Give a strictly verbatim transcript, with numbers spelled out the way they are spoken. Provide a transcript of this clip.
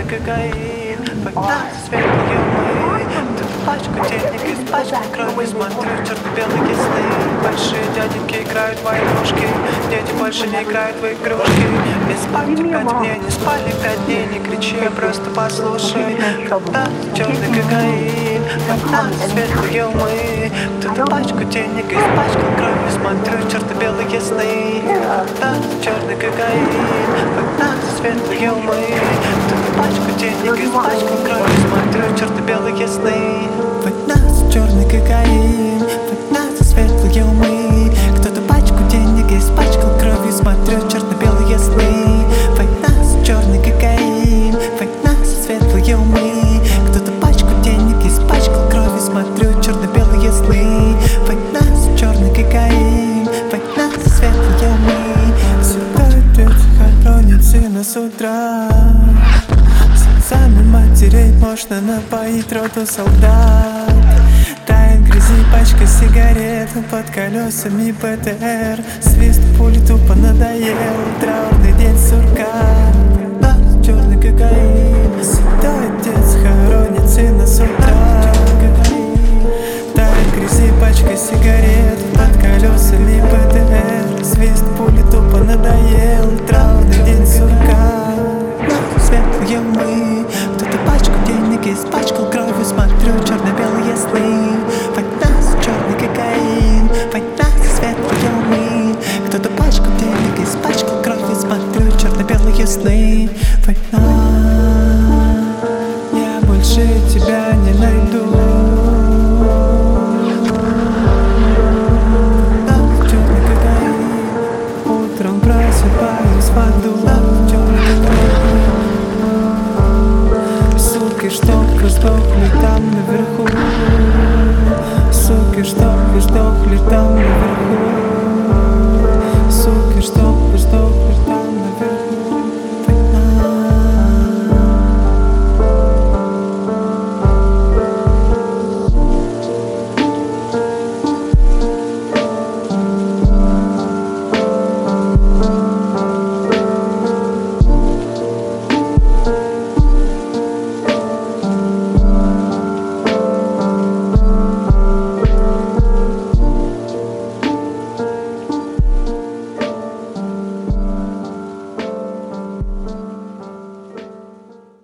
кокаин. Война за светлые умы. Тут пачку денег из пачки крови. Смотрю черно-белые сны. Большие дяденьки играют в войнушки. Дети больше не играют в игрушки. Не спать пять дней, не спали пять дней. Не кричи, просто послушай. Война за черный кокаин. Война за светлые умы. Тут пачку денег из пачки крови. Смотрю черно-белые сны. Война за черный кокаин. Война за светлые умы. Тут пачку денег из пачки крови. Смотрю черно-белые сны. Война за черный кокаин. Война за светлые умы. Кто-то пачку денег испачкал кровью. Смотрю черно-белые сны. Война за черный кокаин. Война за светлые умы. Кто-то пачку денег испачкал кровью. Смотрю черно-белые сны. Война за черный кокаин. Война за светлые умы. Святой отец хоронит сына с утра. Слезами матерей можно напоить роту солдат. Тает грязи пачка сигарет под колесами БТР. Свист пули тупо надоел. Траурный день сурка. Да, черный кокаин. Святой отец хоронит сына с утра. Тает грязи пачка сигарет под колесами БТР. Свист пули тупо надоел. Траурный день сурка. Светлые умы. Кто-то пачку денег испачкал кровью. Смотрю черно-белые сны. Война за черный кокаин. Война за светлые умы. Кто-то пачку денег испачкал кровью. Смотрю черно-белые сны. Война. Я больше тебя не найду. Да, черный кокаин. Утром просыпаюсь в аду. Черный кокаин. Суки, чтоб вы сдохли там наверху. Суки, чтоб вы сдохли там наверху.